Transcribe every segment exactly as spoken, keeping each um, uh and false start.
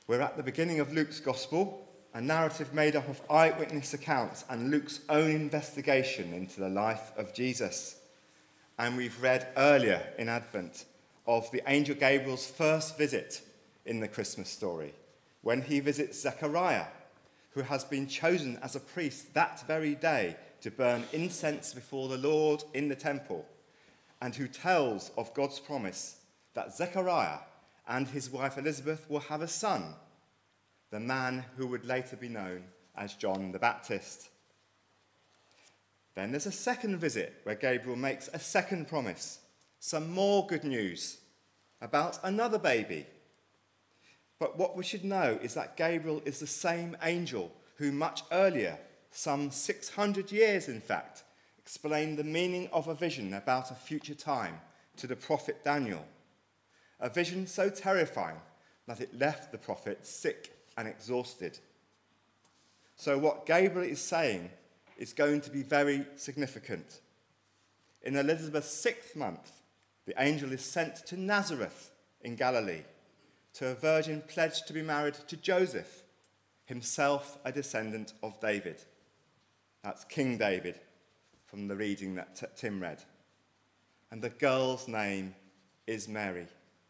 We're at the beginning of Luke's Gospel, a narrative made up of eyewitness accounts and Luke's own investigation into the life of Jesus. And we've read earlier in Advent of the angel Gabriel's first visit in the Christmas story, when he visits Zechariah, who has been chosen as a priest that very day to burn incense before the Lord in the temple, and who tells of God's promise that Zechariah and his wife Elizabeth will have a son, the man who would later be known as John the Baptist. Then there's a second visit where Gabriel makes a second promise, some more good news about another baby. But what we should know is that Gabriel is the same angel who much earlier, some six hundred years in fact, explained the meaning of a vision about a future time to the prophet Daniel. A vision so terrifying that it left the prophet sick and exhausted. So what Gabriel is saying is going to be very significant. In Elizabeth's sixth month, the angel is sent to Nazareth in Galilee, to a virgin pledged to be married to Joseph, himself a descendant of David. That's King David, from the reading that t- Tim read. And the girl's name is Mary.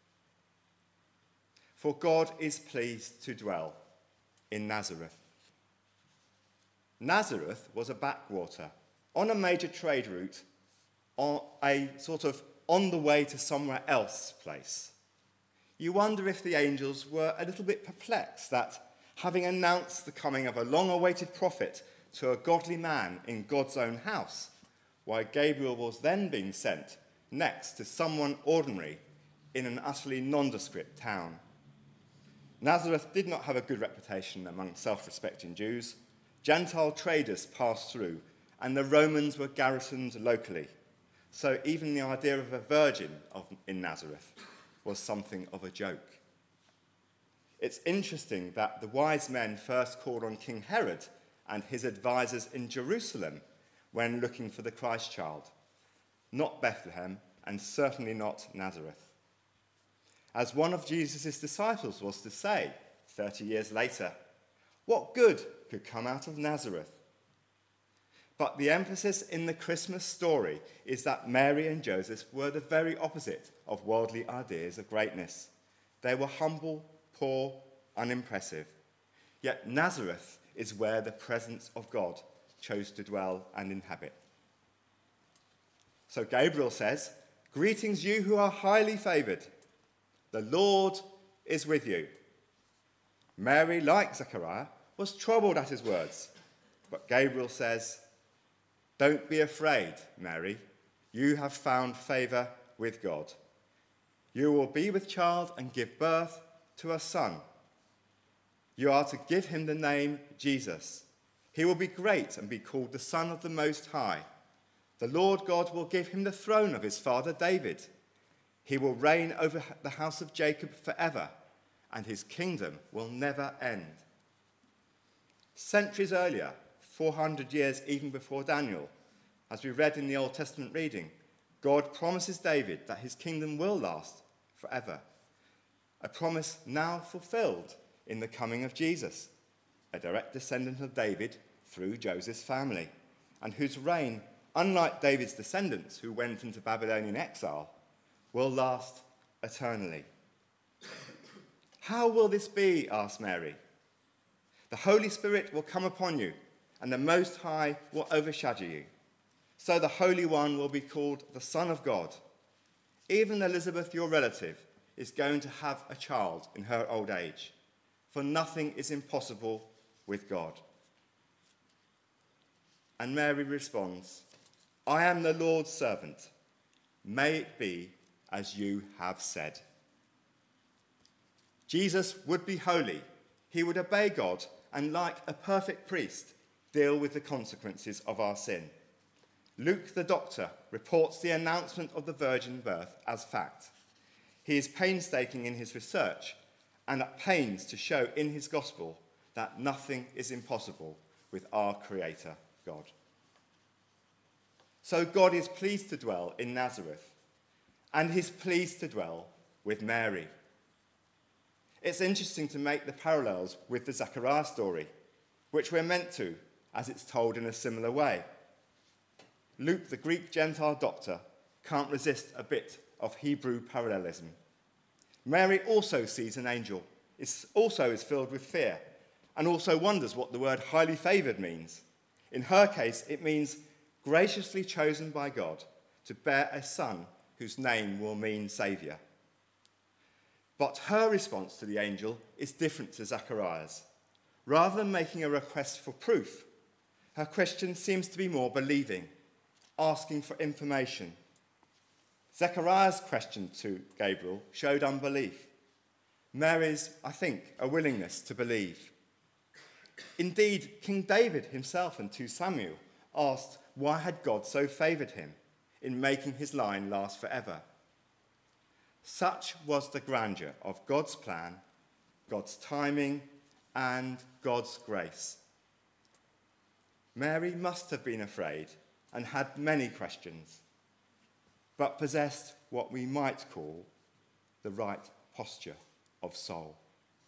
For God is pleased to dwell in Nazareth. Nazareth was a backwater on a major trade route, on a sort of on the way to somewhere else place. You wonder if the angels were a little bit perplexed that, having announced the coming of a long-awaited prophet to a godly man in God's own house, why Gabriel was then being sent next to someone ordinary in an utterly nondescript town. Nazareth did not have a good reputation among self-respecting Jews. Gentile traders passed through, and the Romans were garrisoned locally. So even the idea of a virgin of, in Nazareth was something of a joke. It's interesting that the wise men first called on King Herod and his advisors in Jerusalem when looking for the Christ child, not Bethlehem, and certainly not Nazareth. As one of Jesus' disciples was to say thirty years later, what good could come out of Nazareth? But the emphasis in the Christmas story is that Mary and Joseph were the very opposite of worldly ideas of greatness. They were humble, poor, unimpressive. Yet Nazareth is where the presence of God chose to dwell and inhabit. So Gabriel says, "Greetings, you who are highly favoured. The Lord is with you." Mary, like Zechariah, was troubled at his words. But Gabriel says, "Don't be afraid, Mary. You have found favour with God. You will be with child and give birth to a son. You are to give him the name Jesus. He will be great and be called the Son of the Most High. The Lord God will give him the throne of his father David. He will reign over the house of Jacob forever, and his kingdom will never end." Centuries earlier, four hundred years even before Daniel, as we read in the Old Testament reading, God promises David that his kingdom will last forever. A promise now fulfilled in the coming of Jesus, a direct descendant of David through Joseph's family, and whose reign, unlike David's descendants who went into Babylonian exile, will last eternally. "How will this be?" asked Mary. "The Holy Spirit will come upon you, and the Most High will overshadow you. So the Holy One will be called the Son of God. Even Elizabeth, your relative, is going to have a child in her old age, for nothing is impossible with God." And Mary responds, "I am the Lord's servant. May it be as you have said." Jesus would be holy. He would obey God and, like a perfect priest, deal with the consequences of our sin. Luke the doctor reports the announcement of the virgin birth as fact. He is painstaking in his research and at pains to show in his gospel that nothing is impossible with our Creator, God. So God is pleased to dwell in Nazareth, and he's pleased to dwell with Mary. it's interesting to make the parallels with the Zechariah story, which we're meant to, as it's told in a similar way. Luke, the Greek Gentile doctor, can't resist a bit of Hebrew parallelism. Mary also sees an angel, is also is filled with fear, and also wonders what the word highly favoured means. In her case, it means graciously chosen by God to bear a son whose name will mean saviour. But her response to the angel is different to Zechariah's. Rather than making a request for proof, her question seems to be more believing, asking for information. Zechariah's question to Gabriel showed unbelief. Mary's, I think, a willingness to believe. Indeed, King David himself in Second Samuel asked why had God so favoured him in making his line last forever. Such was the grandeur of God's plan, God's timing, and God's grace. Mary must have been afraid and had many questions, but possessed what we might call the right posture of soul.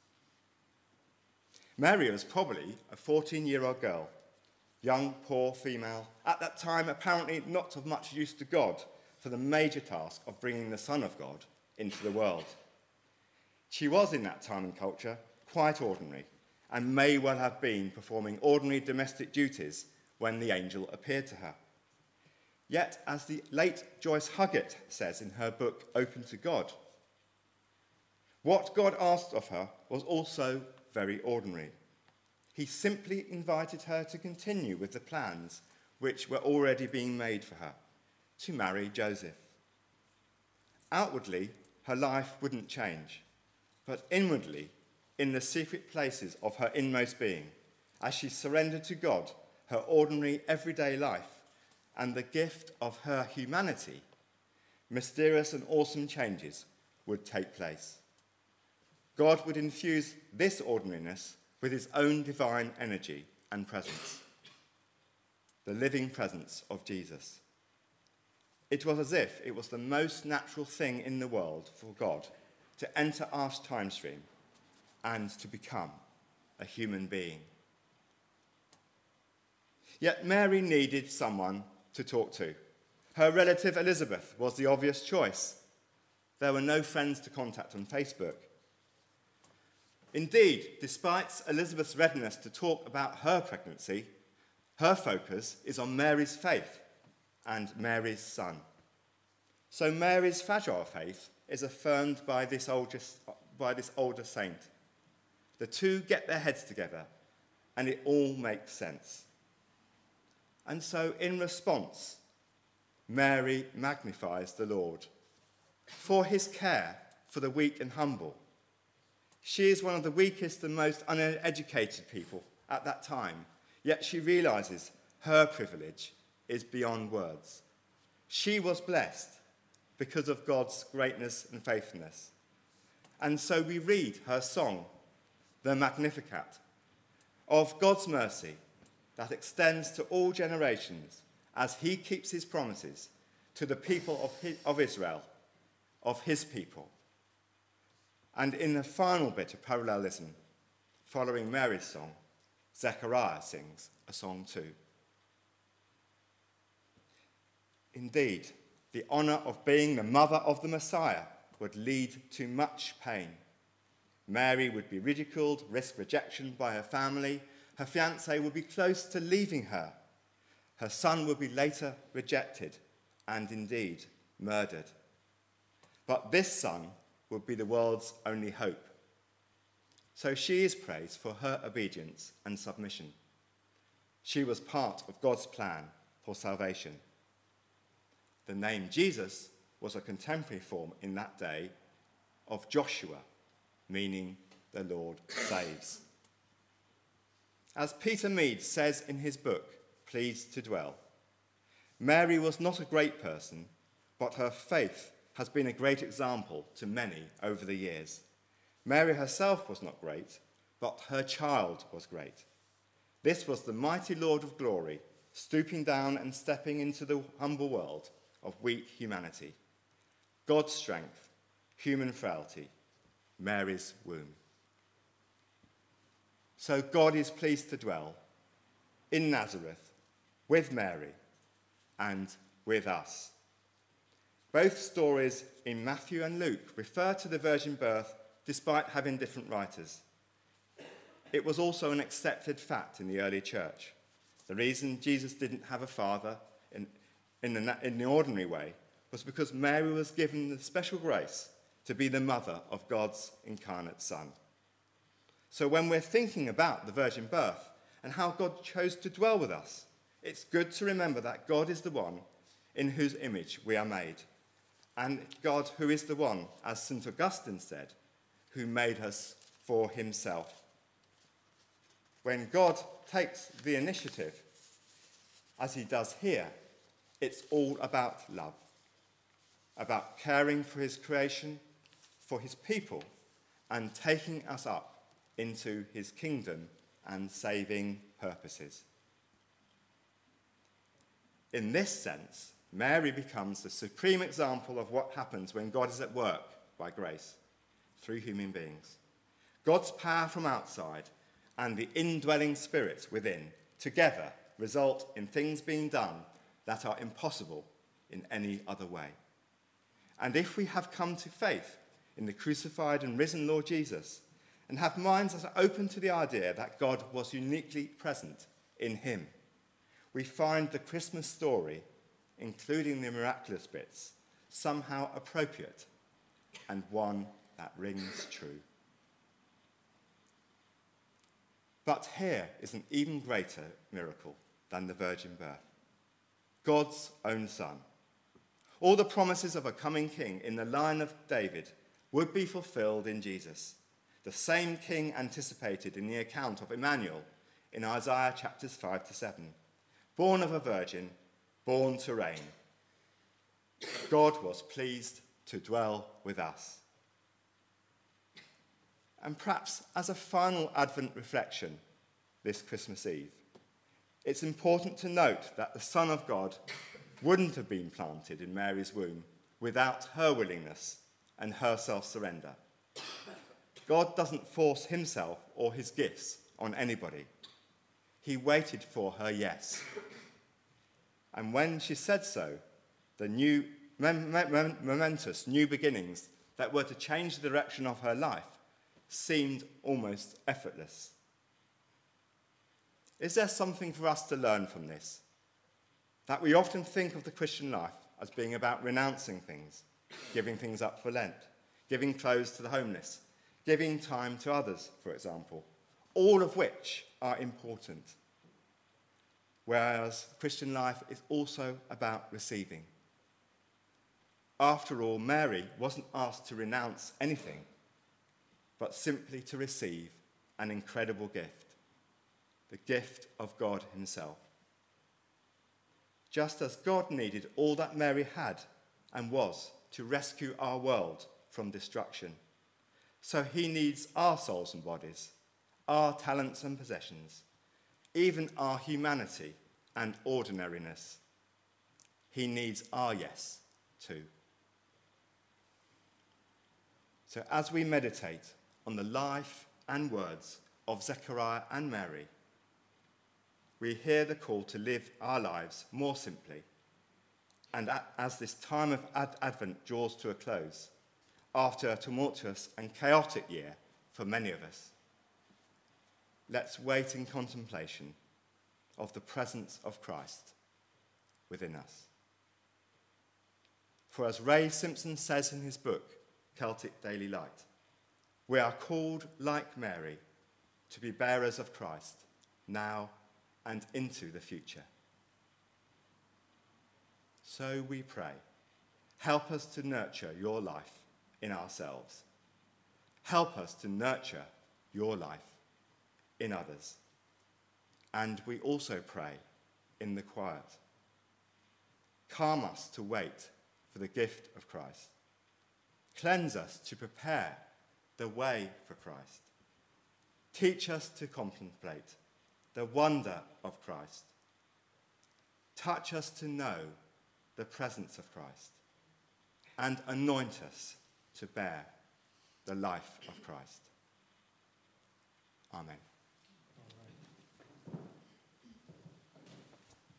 Mary was probably a fourteen-year-old girl, young, poor female, at that time apparently not of much use to God for the major task of bringing the Son of God into the world. She was, in that time and culture, quite ordinary, and may well have been performing ordinary domestic duties when the angel appeared to her. Yet, as the late Joyce Huggett says in her book Open to God, what God asked of her was also very ordinary. He simply invited her to continue with the plans which were already being made for her, to marry Joseph. Outwardly, her life wouldn't change, but inwardly, in the secret places of her inmost being, as she surrendered to God her ordinary everyday life and the gift of her humanity, mysterious and awesome changes would take place. God would infuse this ordinariness with his own divine energy and presence, the living presence of Jesus. It was as if it was the most natural thing in the world for God to enter our time stream and to become a human being. Yet Mary needed someone to talk to. Her relative Elizabeth was the obvious choice. There were no friends to contact on Facebook. Indeed, despite Elizabeth's readiness to talk about her pregnancy, her focus is on Mary's faith and Mary's son. So Mary's fragile faith is affirmed by this older, by this older saint. The two get their heads together, and it all makes sense. And so, in response, Mary magnifies the Lord for his care for the weak and humble. She is one of the weakest and most uneducated people at that time, yet she realizes her privilege is beyond words. She was blessed because of God's greatness and faithfulness. And so we read her song, the Magnificat, of God's mercy that extends to all generations as he keeps his promises to the people of, his, of Israel, of his people. And in the final bit of parallelism, following Mary's song, Zechariah sings a song too. Indeed, the honour of being the mother of the Messiah would lead to much pain. Mary would be ridiculed, risk rejection by her family. Her fiancé would be close to leaving her. Her son would be later rejected and indeed murdered. But this son would be the world's only hope. So she is praised for her obedience and submission. She was part of God's plan for salvation. The name Jesus was a contemporary form in that day of Joshua, meaning the Lord saves. As Peter Mead says in his book, Pleased to Dwell, Mary was not a great person, but her faith has been a great example to many over the years. Mary herself was not great, but her child was great. This was the mighty Lord of glory, stooping down and stepping into the humble world of weak humanity. God's strength, human frailty, Mary's womb. So God is pleased to dwell in Nazareth with Mary and with us. Both stories in Matthew and Luke refer to the virgin birth despite having different writers. It was also an accepted fact in the early church. The reason Jesus didn't have a father in, in, the, in the ordinary way was because Mary was given the special grace to be the mother of God's incarnate Son. So when we're thinking about the virgin birth and how God chose to dwell with us, it's good to remember that God is the one in whose image we are made, and God who is the one, as Saint Augustine said, who made us for himself. When God takes the initiative, as he does here, it's all about love, about caring for his creation, for his people, and taking us up into his kingdom and saving purposes. In this sense, Mary becomes the supreme example of what happens when God is at work by grace through human beings. God's power from outside and the indwelling spirit within together result in things being done that are impossible in any other way. And if we have come to faith in the crucified and risen Lord Jesus and have minds that are open to the idea that God was uniquely present in him, we find the Christmas story, including the miraculous bits, somehow appropriate and one that rings true. But here is an even greater miracle than the virgin birth. God's own Son. All the promises of a coming king in the line of David would be fulfilled in Jesus, the same king anticipated in the account of Emmanuel in Isaiah chapters five to seven. Born of a virgin, born to reign. God was pleased to dwell with us. And perhaps as a final Advent reflection this Christmas Eve, it's important to note that the Son of God wouldn't have been planted in Mary's womb without her willingness and her self-surrender. God doesn't force himself or his gifts on anybody. He waited for her yes. And when she said so, the new, mem- mem- momentous new beginnings that were to change the direction of her life seemed almost effortless. Is there something for us to learn from this? That we often think of the Christian life as being about renouncing things, giving things up for Lent, giving clothes to the homeless, giving time to others, for example, all of which are important. Whereas Christian life is also about receiving. After all, Mary wasn't asked to renounce anything, but simply to receive an incredible gift, the gift of God himself. Just as God needed all that Mary had and was to rescue our world from destruction, so he needs our souls and bodies, our talents and possessions, even our humanity and ordinariness. He needs our yes too. So as we meditate on the life and words of Zechariah and Mary, we hear the call to live our lives more simply. And as this time of Advent draws to a close, after a tumultuous and chaotic year for many of us, let's wait in contemplation of the presence of Christ within us. For as Ray Simpson says in his book, Celtic Daily Light, we are called, like Mary, to be bearers of Christ now and into the future. So we pray, help us to nurture your life in ourselves. Help us to nurture your life in others. And we also pray in the quiet. Calm us to wait for the gift of Christ. Cleanse us to prepare the way for Christ. Teach us to contemplate the wonder of Christ. Touch us to know the presence of Christ. And anoint us to bear the life of Christ. Amen.